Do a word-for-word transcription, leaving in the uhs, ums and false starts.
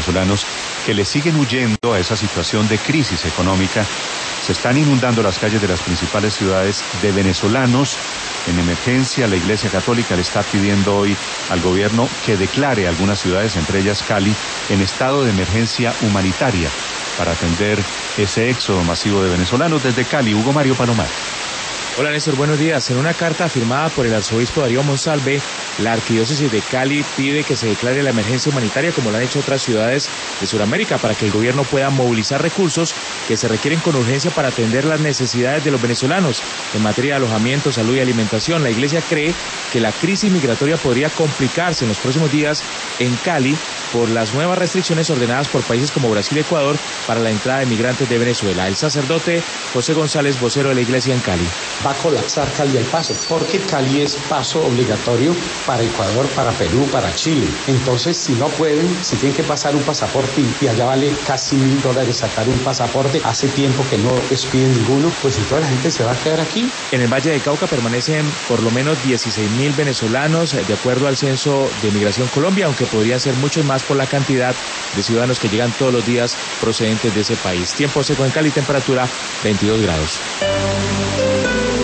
venezolanos que le siguen huyendo a esa situación de crisis económica. Se están inundando las calles de las principales ciudades de venezolanos en emergencia. La Iglesia Católica le está pidiendo hoy al gobierno que declare algunas ciudades, entre ellas Cali, en estado de emergencia humanitaria para atender ese éxodo masivo de venezolanos. Desde Cali, Hugo Mario Palomar. Hola Néstor, buenos días. En una carta firmada por el arzobispo Darío Monsalve, la arquidiócesis de Cali pide que se declare la emergencia humanitaria como lo han hecho otras ciudades de Sudamérica para que el gobierno pueda movilizar recursos que se requieren con urgencia para atender las necesidades de los venezolanos en materia de alojamiento, salud y alimentación. La iglesia cree que la crisis migratoria podría complicarse en los próximos días en Cali por las nuevas restricciones ordenadas por países como Brasil y Ecuador para la entrada de migrantes de Venezuela. El sacerdote José González, vocero de la iglesia en Cali. Va a colapsar Cali al paso, porque Cali es paso obligatorio para Ecuador, para Perú, para Chile. Entonces, si no pueden, si tienen que pasar un pasaporte y allá vale casi mil dólares sacar un pasaporte, hace tiempo que no expiden ninguno, pues entonces la gente se va a quedar aquí. En el Valle de Cauca permanecen por lo menos dieciséis mil venezolanos, de acuerdo al Censo de Migración Colombia, aunque podrían ser muchos más por la cantidad de ciudadanos que llegan todos los días procedentes de ese país. Tiempo seco en Cali, temperatura veintidós grados.